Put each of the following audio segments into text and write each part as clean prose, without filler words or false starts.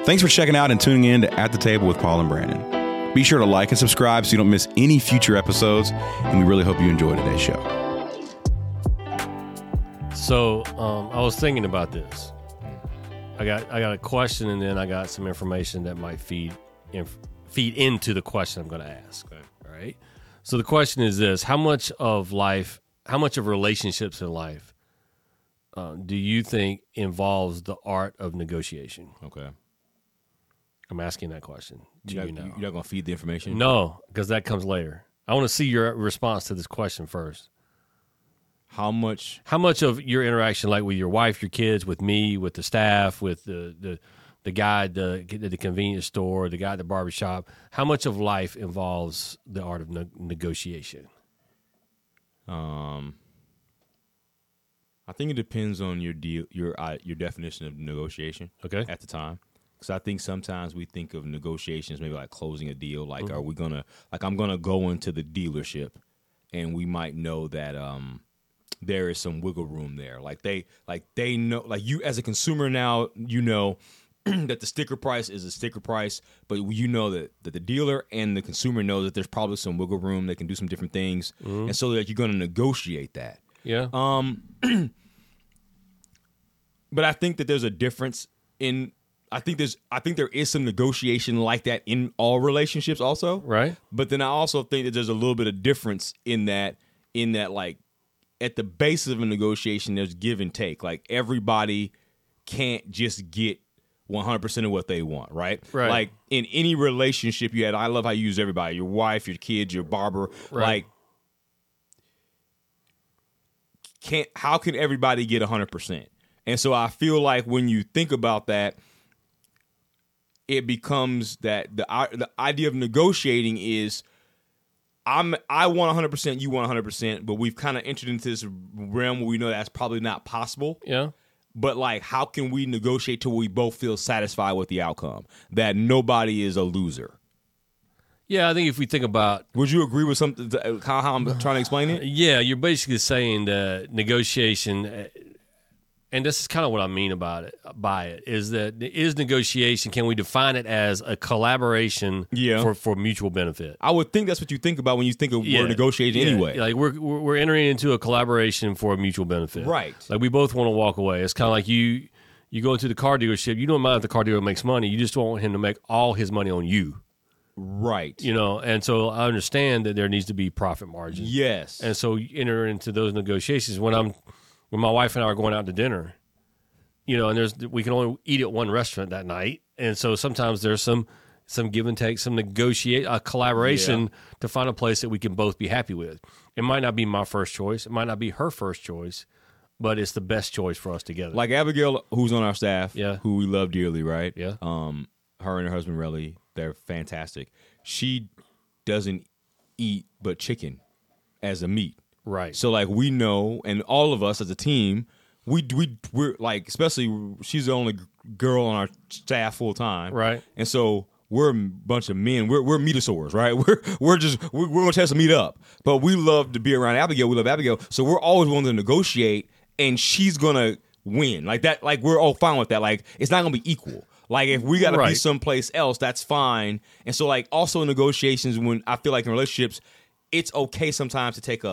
Thanks for checking out and tuning in to At the Table with Paul and Brandon. Be sure to like and subscribe so you don't miss any future episodes, and we really hope you enjoy today's show. So I was thinking about this. I got a question, and then I got some information that might feed into the question I'm going to ask. Okay. All right. So the question is this: how much of relationships in life do you think involves the art of negotiation? Okay. I'm asking that question. You're not going to feed the information? No, because that comes later. I want to see your response to this question first. How much of your interaction, like with your wife, your kids, with me, with the staff, with the guy at the convenience store, the guy at the barbershop, how much of life involves the art of negotiation? I think it depends on your definition of negotiation. Okay. At the time, because I think sometimes we think of negotiations maybe like closing a deal. Like, are we gonna I'm gonna go into the dealership, and we might know that there is some wiggle room there. Like they know, like you as a consumer now, you know that the sticker price is a sticker price, but you know that the dealer and the consumer know that there's probably some wiggle room. They can do some different things, and so that you're going to negotiate that. Yeah. But I think that there's a difference in. I think there is some negotiation like that in all relationships, also. Right. But then I also think that there's a little bit of difference in that like. At the basis of a negotiation, there's give and take. Like, everybody can't just get 100% of what they want, right? Right. Like, in any relationship you had, I love how you use everybody, your wife, your kids, your barber. Right. Like, how can everybody get 100%? And so I feel like when you think about that, it becomes that the idea of negotiating is, I want 100%, you want 100%, but we've kind of entered into this realm where we know that's probably not possible. Yeah. But, like, how can we negotiate till we both feel satisfied with the outcome? That nobody is a loser. Yeah, I think if we think about... Would you agree with something how I'm trying to explain it? Yeah, you're basically saying that negotiation... And this is kind of what I mean by it, is that is negotiation, can we define it as a collaboration for mutual benefit? I would think that's what you think about when you think of word negotiating anyway. Like we're entering into a collaboration for a mutual benefit. Right. Like we both want to walk away. It's kind of like you go into the car dealership, you don't mind if the car dealer makes money, you just don't want him to make all his money on you. Right. You know, and so I understand that there needs to be profit margin. Yes. And so you enter into those negotiations when my wife and I are going out to dinner, you know, and we can only eat at one restaurant that night, and so sometimes there's some give and take, some collaboration to find a place that we can both be happy with. It might not be my first choice, it might not be her first choice, but it's the best choice for us together. Like Abigail, who's on our staff, Yeah. who we love dearly, right? Yeah. Her and her husband Relly, they're fantastic. She doesn't eat but chicken as a meat. Right. So, like, we know, and all of us as a team, we're like, especially she's the only girl on our staff full time, Right. And so we're a bunch of men. We're meatosaurs, right? We're gonna test to meet up, but we love to be around Abigail. We love Abigail, so we're always willing to negotiate, and she's gonna win like that. Like, we're all fine with that. Like, it's not gonna be equul. Like, if we gotta be someplace else, that's fine. And so, like, also in negotiations, when I feel like in relationships, it's okay sometimes to take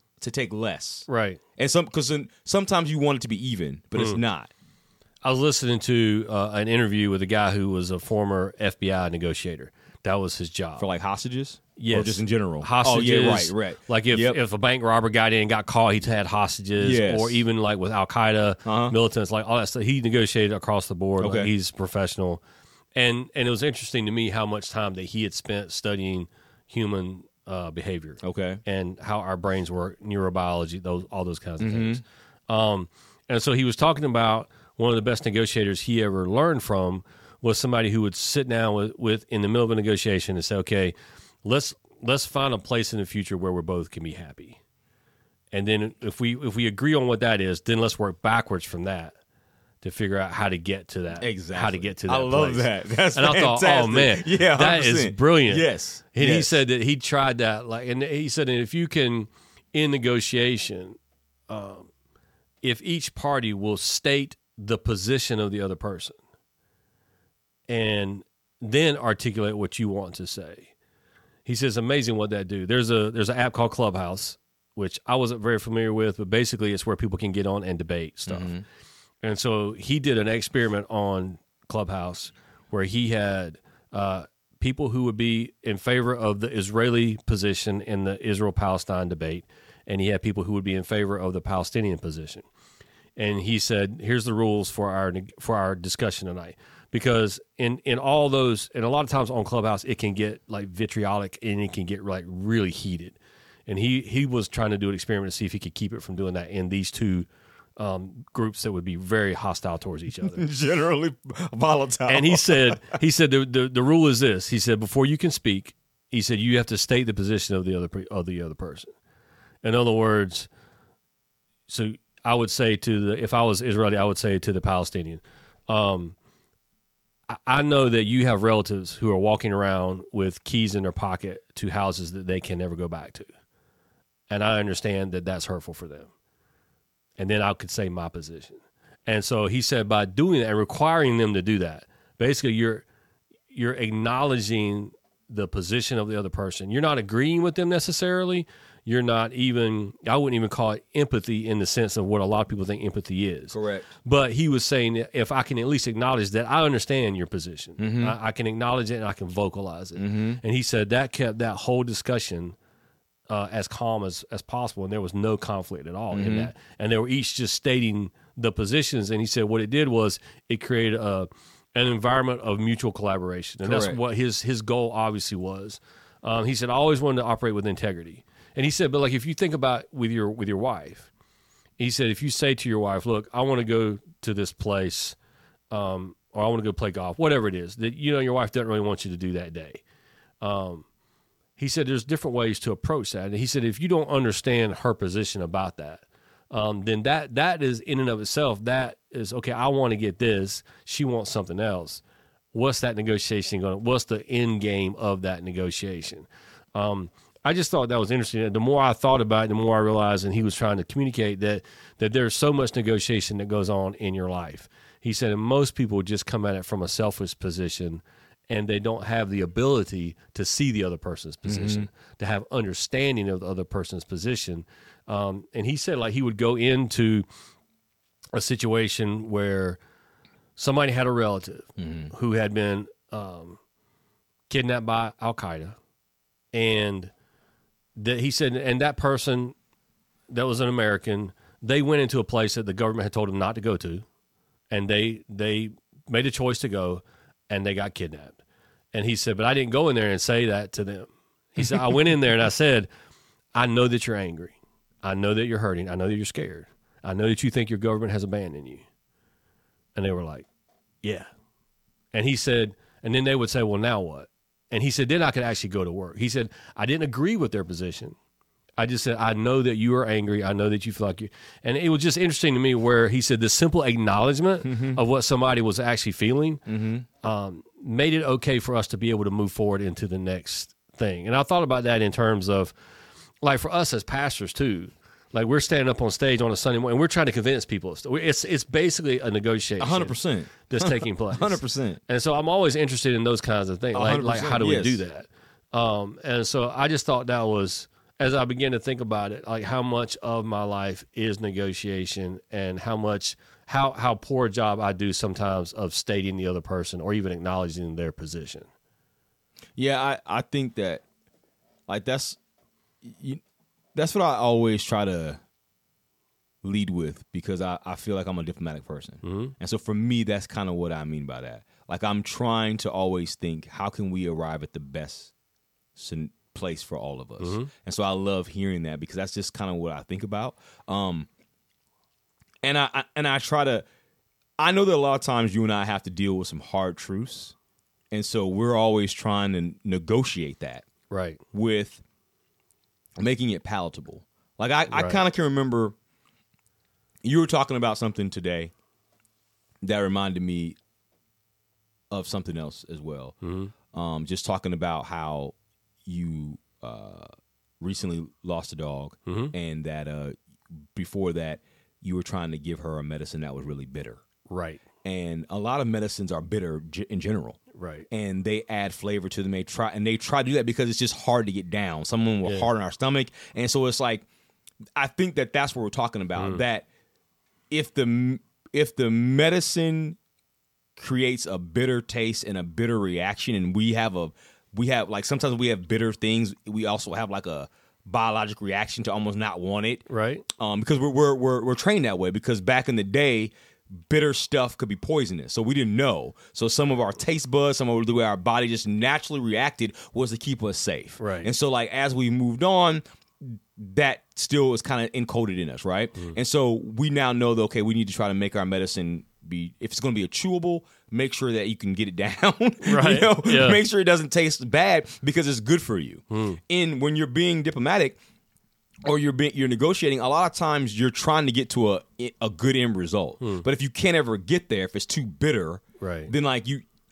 less, Right. And sometimes you want it to be even, but it's not. I was listening to an interview with a guy who was a former FBI negotiator. That was his job. For, like, hostages? Yes. Or just in general? Hostages. Oh, yeah, right. Like if a bank robber got in, got caught, he had hostages. Yes. Or even like with Al-Qaeda, militants, like all that stuff. He negotiated across the board. Okay. Like, he's professional. And it was interesting to me how much time that he had spent studying human behavior. Okay. And how our brains work, neurobiology, all those kinds of things. And so he was talking about one of the best negotiators he ever learned from was somebody who would sit down with in the middle of a negotiation and say, okay, let's find a place in the future where we both can be happy. And then if we agree on what that is, then let's work backwards from that to figure out how to get to that. Exactly. How to get to that I love place. that. That's and fantastic. I thought, oh man, yeah, 100%. that is brilliant. Yes. And yes. he said that he tried that, and he said that if you can, in negotiation, if each party will state the position of the other person, and then articulate what you want to say. He says, amazing what that do. There's an app called Clubhouse, which I wasn't very familiar with, but basically it's where people can get on and debate stuff. And so he did an experiment on Clubhouse where he had people who would be in favor of the Israeli position in the Israel-Palestine debate, and he had people who would be in favor of the Palestinian position. And he said, here's the rules for our discussion tonight. Because in all those, and a lot of times on Clubhouse, it can get like vitriolic and it can get like really heated. And he was trying to do an experiment to see if he could keep it from doing that in these two groups that would be very hostile towards each other. Generally volatile. And he said the rule is this. He said, before you can speak, he said, you have to state the position of the other person. In other words, so I would say if I was Israeli, I would say to the Palestinian, I know that you have relatives who are walking around with keys in their pocket to houses that they can never go back to. And I understand that that's hurtful for them. And then I could say my position. And so he said by doing that and requiring them to do that, basically you're acknowledging the position of the other person. You're not agreeing with them necessarily. You're not even, I wouldn't even call it empathy in the sense of what a lot of people think empathy is. Correct. But he was saying that if I can at least acknowledge that I understand your position, I can acknowledge it and I can vocalize it. And he said that kept that whole discussion as calm as possible, and there was no conflict at all in that. And they were each just stating the positions, and he said what it did was it created an environment of mutual collaboration, and Correct. that's what his goal obviously was. He said, I always wanted to operate with integrity. And he said, but like if you think about with your wife, he said, if you say to your wife, look, I want to go to this place, or I want to go play golf, whatever it is, that your wife doesn't really want you to do that day. He said there's different ways to approach that. And he said if you don't understand her position about that, then that is in and of itself, that is, okay, I want to get this, she wants something else. What's that negotiation going to, what's the end game of that negotiation? I just thought that was interesting. The more I thought about it, the more I realized, and he was trying to communicate that there's so much negotiation that goes on in your life. He said, and most people just come at it from a selfish position, and they don't have the ability to see the other person's position, to have understanding of the other person's position. And he said, like, he would go into a situation where somebody had a relative who had been kidnapped by Al-Qaeda, and that he said, and that person that was an American, they went into a place that the government had told them not to go to, and they made a choice to go, and they got kidnapped. And he said, but I didn't go in there and say that to them. He said, I went in there and I said, I know that you're angry. I know that you're hurting. I know that you're scared. I know that you think your government has abandoned you. And they were like, yeah. And he said, and then they would say, well, now what? And he said, then I could actually go to work. He said, I didn't agree with their position. I just said, I know that you are angry. I know that you feel like you. And it was just interesting to me where he said the simple acknowledgement of what somebody was actually feeling made it okay for us to be able to move forward into the next thing. And I thought about that in terms of, like, for us as pastors too. Like, we're standing up on stage on a Sunday morning, and we're trying to convince people. It's basically a negotiation. 100%. That's taking place. 100%. And so I'm always interested in those kinds of things. Like how do we do that? And so I just thought that was, as I began to think about it, like how much of my life is negotiation, and how poor a job I do sometimes of stating the other person or even acknowledging their position. Yeah, I think that, like, that's what I always try to lead with, because I feel like I'm a diplomatic person. And so for me, that's kind of what I mean by that. Like, I'm trying to always think, how can we arrive at the best place for all of us? And so I love hearing that, because that's just kind of what I think about. And I try to, I know that a lot of times you and I have to deal with some hard truths. And so we're always trying to negotiate that. Right. With making it palatable. Like, I kind of can remember you were talking about something today that reminded me of something else as well. Just talking about how you recently lost a dog, and that before that you were trying to give her a medicine that was really bitter. Right. and a lot of medicines are bitter in general. Right. And they add flavor to them. They try to do that because it's just hard to get down. Some of them were hard on our stomach. And so it's like, I think that's what we're talking about. That if the medicine creates a bitter taste and a bitter reaction, and we have like, sometimes we have bitter things, we also have like a biologic reaction to almost not want it. Right. Because we're trained that way, because back in the day, bitter stuff could be poisonous. So we didn't know. So some of our taste buds, some of the way our body just naturally reacted was to keep us safe. Right. And so like as we moved on, that still is kind of encoded in us, right? And so we now know that, okay, we need to try to make our medicine be, if it's going to be a chewable, make sure that you can get it down. Right. Make sure it doesn't taste bad because it's good for you. And when you're being diplomatic, or you're negotiating, a lot of times you're trying to get to a good end result. But if you can't ever get there, if it's too bitter, right, then like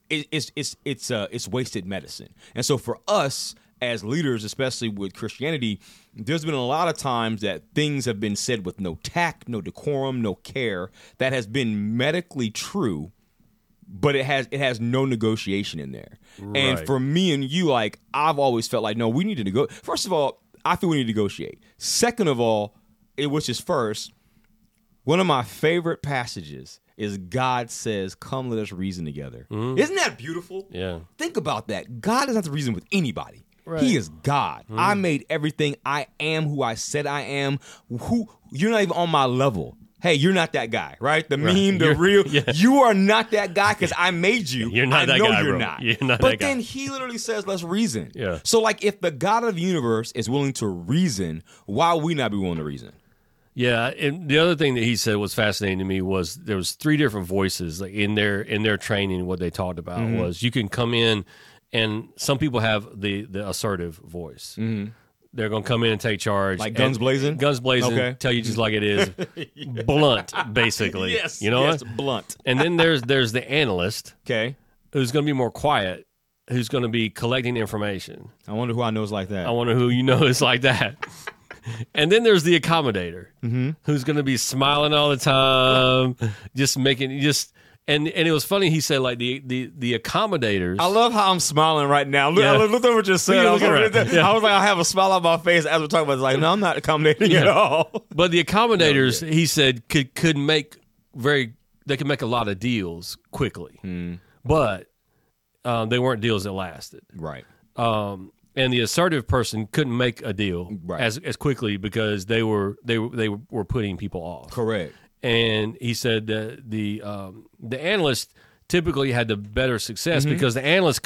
it's wasted medicine. And so for us as leaders, especially with Christianity, there's been a lot of times that things have been said with no tact, no decorum, no care, that has been medically true, but it has no negotiation in there. Right. And for me and you, like, I've always felt like, no, we need to negotiate. First of all, I feel we need to negotiate. Second of all, which is first, one of my favorite passages is God says, come, let us reason together. Isn't that beautiful? Yeah. Think about that. God doesn't have to reason with anybody. Right. He is God. I made everything. I am who I said I am. You're not even on my level. Hey, you're not that guy, right? The meme, the real. Yeah. You are not that guy because I made you. You're not that guy, you're bro. not. You're not but that guy. then he literally says, let's reason. Yeah. So, like, if the God of the universe is willing to reason, why would we not be willing to reason? Yeah, and the other thing that he said was fascinating to me was there was 3 different voices like in their training. What they talked about was you can come in, and some people have the assertive voice. They're going to come in and take charge. Like guns blazing? Guns blazing, okay. Tell you just like it is. Blunt, basically. Yes, you know yes, what? Blunt. And then there's the analyst. Okay. Who's going to be more quiet, who's going to be collecting information. I wonder who I know is like that. I wonder who you know is like that. And then there's the accommodator, who's going to be smiling all the time, And it was funny. He said like the accommodators. I love how I'm smiling right now. Look, look at what you're saying. I was like, I have a smile on my face as we're talking about. It's like, no, I'm not accommodating at all. But the accommodators, he said, could make they could make a lot of deals quickly, but they weren't deals that lasted. Right. And the assertive person couldn't make a deal as quickly because they were putting people off. Correct. And he said that the analyst typically had the better success because the analyst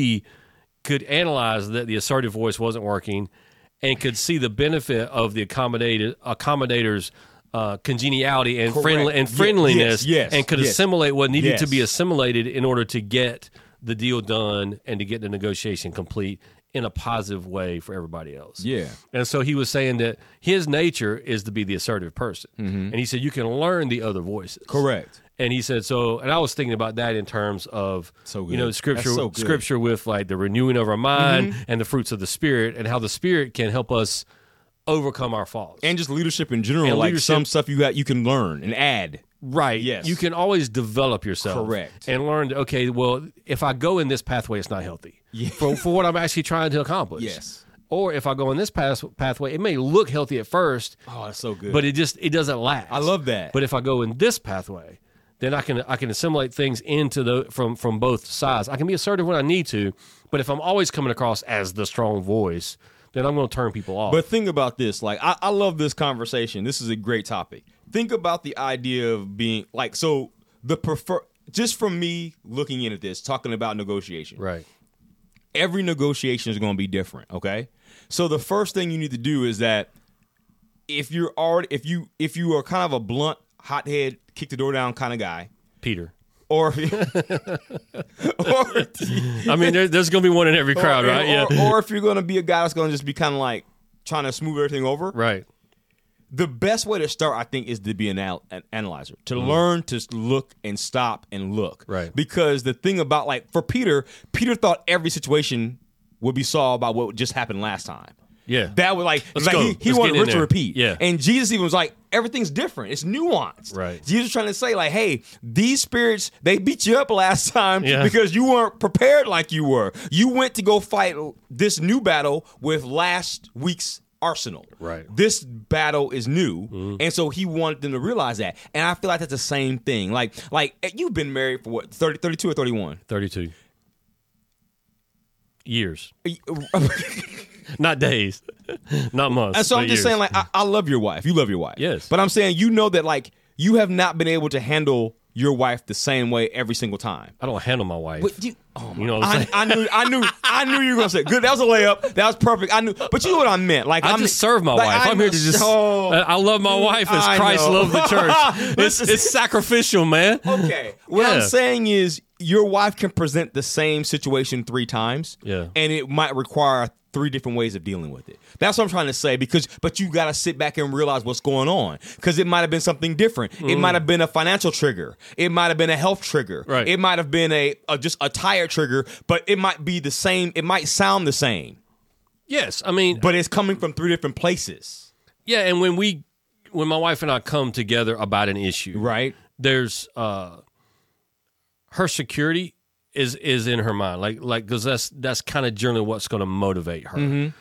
could analyze that the assertive voice wasn't working, and could see the benefit of the accommodator's congeniality and friendliness, and could assimilate what needed to be assimilated in order to get the deal done and to get the negotiation complete in a positive way for everybody else. Yeah. And so he was saying that his nature is to be the assertive person. And he said you can learn the other voices. Correct. And he said and I was thinking about that in terms of scripture with like the renewing of our mind and the fruits of the Spirit, and how the Spirit can help us overcome our faults. And just leadership in general, some stuff you can learn and add. Right. Yes. You can always develop yourself. Correct. And learn, okay, well, if I go in this pathway, it's not healthy for what I'm actually trying to accomplish. Yes. Or if I go in this pathway, it may look healthy at first. Oh, that's so good. But it doesn't last. I love that. But if I go in this pathway, then I can assimilate things into from both sides. I can be assertive when I need to, but if I'm always coming across as the strong voice, then I'm going to turn people off. But think about this. Like, I love this conversation. This is a great topic. Think about the idea of being like, so just from me looking into this, talking about negotiation. Right. Every negotiation is going to be different. Okay. So the first thing you need to do is that if you are kind of a blunt, hothead, kick the door down kind of guy, Peter. Or I mean, there's going to be one in every crowd, right? Or if you're going to be a guy that's going to just be kind of like trying to smooth everything over. Right. The best way to start, I think, is to be an analyzer, to learn to look and stop and look. Right. Because the thing about, like, for Peter thought every situation would be solved by what just happened last time. Yeah. That was like, He wanted Rich to repeat. Yeah. And Jesus even was like, everything's different. It's nuanced. Right. Jesus is trying to say, like, hey, these spirits, they beat you up last time Yeah. because you weren't prepared like you were. You went to go fight this new battle with last week's arsenal. Right. This battle is new. And so he wanted them to realize that. And I feel like that's the same thing. Like you've been married for what, 32 or 31? 32 years. Not days, not months. And so I'm but just years. saying, like, I love your wife. You love your wife. Yes. But I'm saying, you know that, like, you have not been able to handle your wife the same way every single time. I don't handle my wife. But oh my, You know what I'm saying? I knew you were gonna say good. That was a layup. That was perfect. I knew, but you know what I meant. Like, I just serve my wife. I'm here to just. I love my wife as I Christ know. loved the church. It's sacrificial, man. Okay. What Yeah. I'm saying is, your wife can present the same situation 3 times. Yeah. And it might require 3 different ways of dealing with it. That's what I'm trying to say, but you got to sit back and realize what's going on, because it might have been something different. It might have been a financial trigger. It might have been a health trigger. Right. It might have been just a tire trigger, but it might be the same. It might sound the same, Yes, I mean, but it's coming from 3 different places. yeah. And when my wife and I come together about an issue, Right. there's her security is in her mind, like because that's kind of generally what's going to motivate her.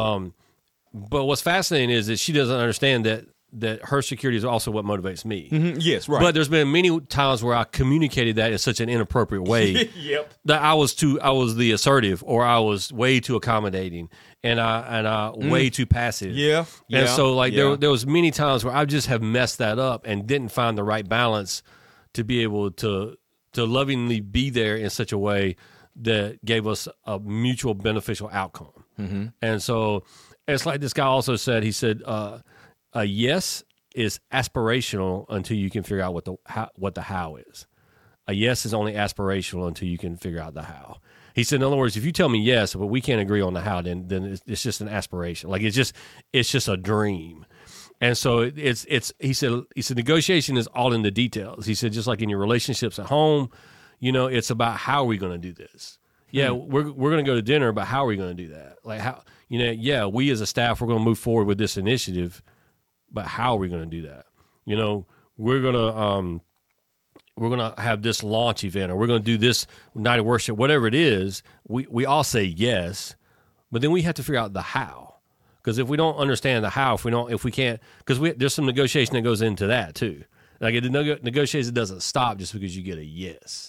But what's fascinating is that she doesn't understand that her security is also what motivates me. Yes. Right. But there's been many times where I communicated that in such an inappropriate way Yep. that I was the assertive, or I was way too accommodating, and I way too passive. Yeah. And so like yeah. there was many times where I just have messed that up and didn't find the right balance to be able to lovingly be there in such a way that gave us a mutual beneficial outcome. And so it's like this guy also said, he said, a yes is aspirational until you can figure out what the how is. A yes is only aspirational until you can figure out the how. He said, in other words, if you tell me yes, but we can't agree on the how, then it's just an aspiration. Like it's just a dream. And so he said negotiation is all in the details. He said, just like in your relationships at home, it's about how are we going to do this? Yeah, we're going to go to dinner, but how are we going to do that? Like how, we as a staff, we're going to move forward with this initiative, but how are we going to do that? We're going to have this launch event, or we're going to do this night of worship, whatever it is. We all say yes, but then we have to figure out the how. Because if we don't understand the how, if we can't, because there's some negotiation that goes into that too. Like the negotiation doesn't stop just because you get a yes.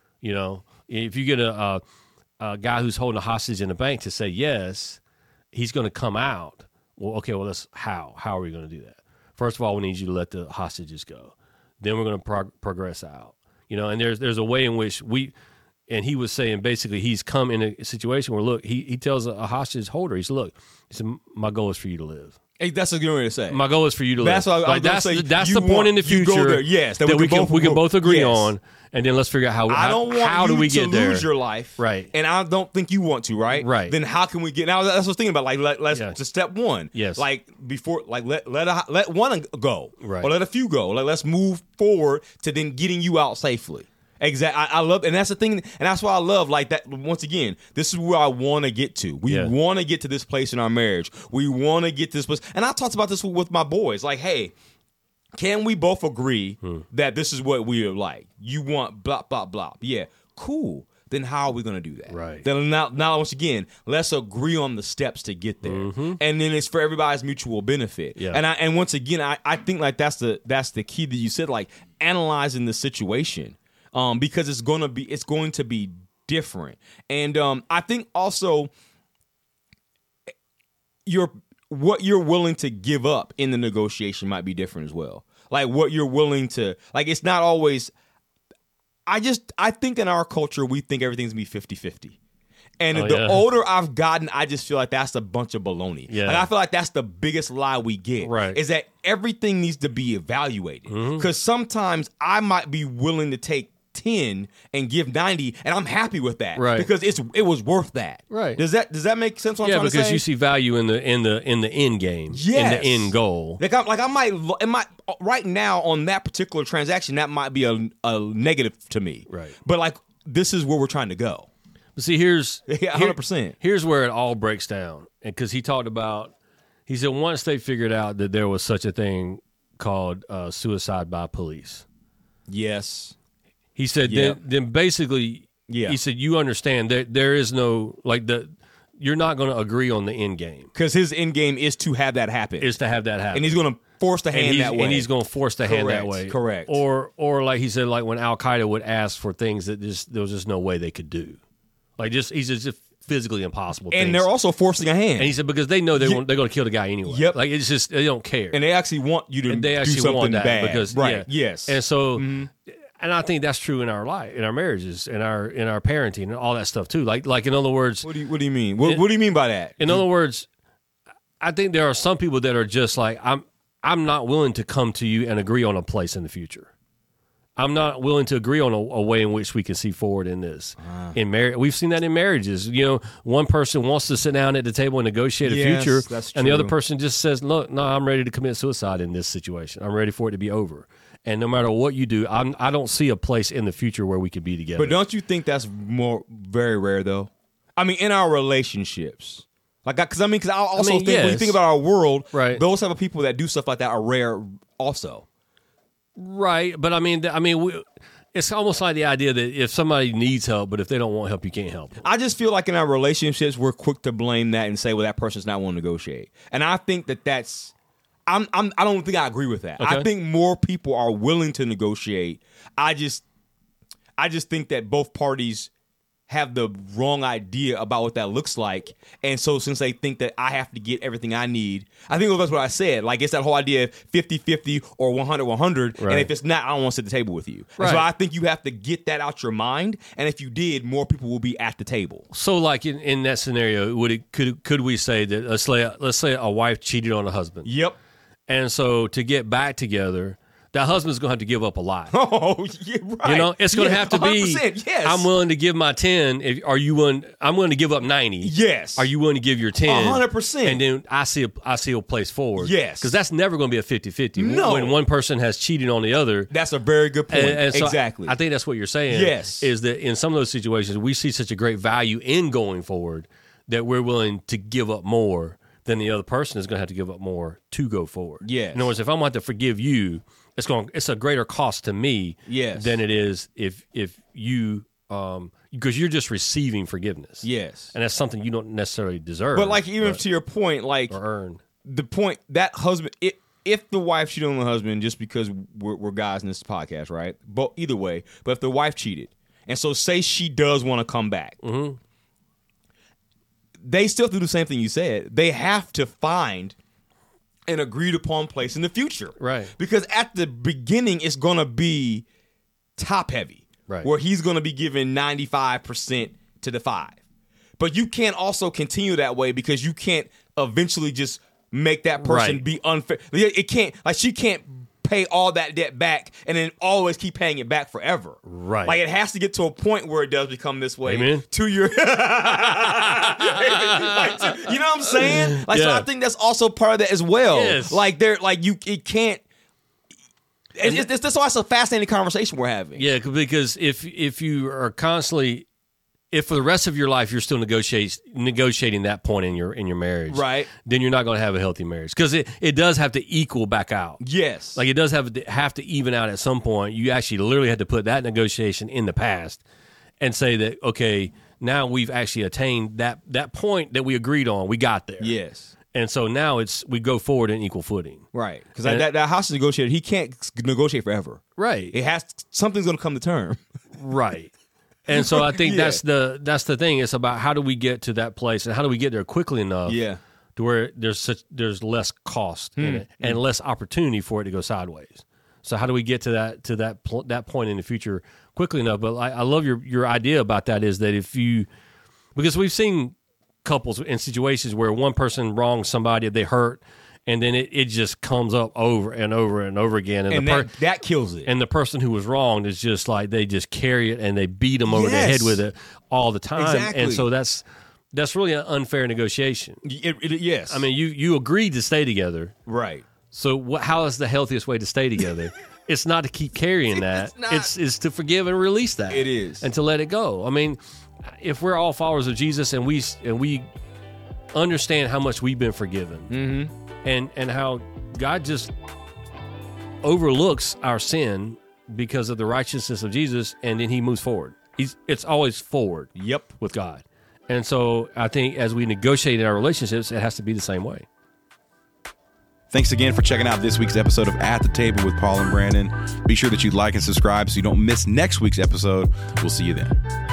If you get a guy who's holding a hostage in the bank to say yes, he's going to come out. Well, okay, let's how are we going to do that? First of all, we need you to let the hostages go. Then we're going to progress out. And there's a way in which and he was saying basically he's come in a situation where, look, he tells a hostage holder, he said, my goal is for you to live. Hey, that's a good way to say. My goal is for you to live. That's what I was gonna say. That's the point in the You go future. there. Yes, that we can both agree yes. on, and then let's figure out I don't want how you do we to get there? lose your life, Right. And I don't think you want to, right? Right. Then how can we get? Now that's what I was thinking about. Like, let's Yeah. just step one. Yes. Like before, like let one go, Right. or let a few go. Like let's move forward to then getting you out safely. Exactly. I love, and that's the thing, and that's why I love, like, that. Once again, this is where I want to get to. We want to get to this place in our marriage. We want to get to this place, and I talked about this with my boys. Like, hey, can we both agree that this is what we are like? You want blah blah blah. Yeah, cool. Then how are we going to do that? Right. Then now once again, let's agree on the steps to get there, and then it's for everybody's mutual benefit. Yeah. And once again, I think like that's the key that you said, like analyzing the situation. Because it's going to be different, and I think also what you're willing to give up in the negotiation might be different as well. Like what you're willing to, like, it's not always. I think in our culture we think everything's gonna be 50-50. And the older I've gotten, I just feel like that's a bunch of baloney. Yeah. Like, I feel like that's the biggest lie we get. Right. Is that everything needs to be evaluated. Because sometimes I might be willing to take 10 and give 90, and I'm happy with that. Right. Because it was worth that. Right. Does that make sense? What I'm trying to say? Because you see value in the end game, in the end goal. I might right now on that particular transaction, that might be a negative to me. Right. But like, this is where we're trying to go. But see, here's 100%. Here's where it all breaks down, and because he said once they figured out that there was such a thing called Suicide by Police. Yes. He said, then basically, he said, you understand that there is no, you're not going to agree on the end game. Because his end game is to have that happen. And he's going to force the hand that way. And he's going to force the hand that way. Correct. Or like he said, like when Al-Qaeda would ask for things that there was just no way they could do. He's just physically impossible things. And they're also forcing a hand. And he said, because they know they're going to kill the guy anyway. Yep. Like, it's just, they don't care. And they actually want you to do something bad. Because, right. Yes. And so, and I think that's true in our life, in our marriages, in our parenting, and all that stuff too. Like in other words, what do you mean? What do you mean by that? In other words, I think there are some people that are just like, I'm not willing to come to you and agree on a place in the future. I'm not willing to agree on a way in which we can see forward in this. In marriage, we've seen that in marriages. You know, one person wants to sit down at the table and negotiate a future, and the other person just says, "Look, no, I'm ready to commit suicide in this situation. I'm ready for it to be over." And no matter what you do, I don't see a place in the future where we could be together. But don't you think that's very rare, though? I mean, in our relationships. Because I also think when you think about our world, right, those type of people that do stuff like that are rare also. Right, but it's almost like the idea that if somebody needs help, but if they don't want help, you can't help them. I just feel like in our relationships, we're quick to blame that and say, well, that person's not willing to negotiate. And I think that's... I don't think I agree with that. Okay. I think more people are willing to negotiate. I just think that both parties have the wrong idea about what that looks like. And so since they think that I have to get everything I need, I think that's what I said. Like, it's that whole idea of 50-50 or 100-100. Right. And if it's not, I don't want to sit at the table with you. Right. And so I think you have to get that out your mind. And if you did, more people will be at the table. So like in that scenario, could we say that, let's say a wife cheated on a husband. Yep. And so to get back together, that husband's going to have to give up a lot. Oh, yeah, right. You know, it's going to have to be, yes. I'm willing to give my 10. Are you willing? I'm willing to give up 90. Yes. Are you willing to give your 10? 100%. And then I see a place forward. Yes. Because that's never going to be a 50-50. No. When one person has cheated on the other. That's a very good point. And so exactly. I think that's what you're saying. Yes. Is that in some of those situations, we see such a great value in going forward that we're willing to give up more than the other person is going to have to give up more to go forward. Yes. In other words, if I'm going to have to forgive you, it's a greater cost to me than it is if you because you're just receiving forgiveness. Yes. And that's something you don't necessarily deserve. But like even to your point, like or earn. The point that husband if the wife cheated on the husband, just because we're guys in this podcast, right? But either way, but if the wife cheated, and so say she does want to come back, they still have to do the same thing you said. They have to find an agreed upon place in the future. Right. Because at the beginning, it's going to be top heavy. Right. Where he's going to be giving 95% to the 5. But you can't also continue that way because you can't eventually just make that person be unfair. It can't, like she can't pay all that debt back and then always keep paying it back forever. Right. Like it has to get to a point where it does become this way. Amen. To your you know what I'm saying? Like so I think that's also part of that as well. Yes. Like it can't that's why it's a fascinating conversation we're having. Yeah, because if you are constantly, if for the rest of your life you're still negotiating that point in your marriage, right, then you're not going to have a healthy marriage because it does have to equal back out. Yes, like it does have to even out at some point. You actually literally had to put that negotiation in the past and say that okay, now we've actually attained that point that we agreed on. We got there. Yes. And so now we go forward in equal footing. Right. Because that house is negotiated. He can't negotiate forever. Right. Something's going to come to term. Right. And so I think that's the thing. It's about how do we get to that place and how do we get there quickly enough to where there's less cost in it and less opportunity for it to go sideways. So how do we get to that point in the future quickly enough? But I love your idea about that is that because we've seen couples in situations where one person wrongs somebody, they hurt, and then it just comes up over and over and over again, and that kills it. And the person who was wronged is just like they just carry it and they beat them over the head with it all the time. Exactly. And so that's really an unfair negotiation. Yes, I mean you agreed to stay together, right? So how is the healthiest way to stay together? It's not to keep carrying that. It's to forgive and release that. It is, and to let it go. I mean, if we're all followers of Jesus and we understand how much we've been forgiven, and how God just overlooks our sin because of the righteousness of Jesus, and then he moves forward. It's always forward. Yep. With God. And so I think as we negotiate in our relationships, it has to be the same way. Thanks again for checking out this week's episode of At the Table with Paul and Brandon. Be sure that you like and subscribe so you don't miss next week's episode. We'll see you then.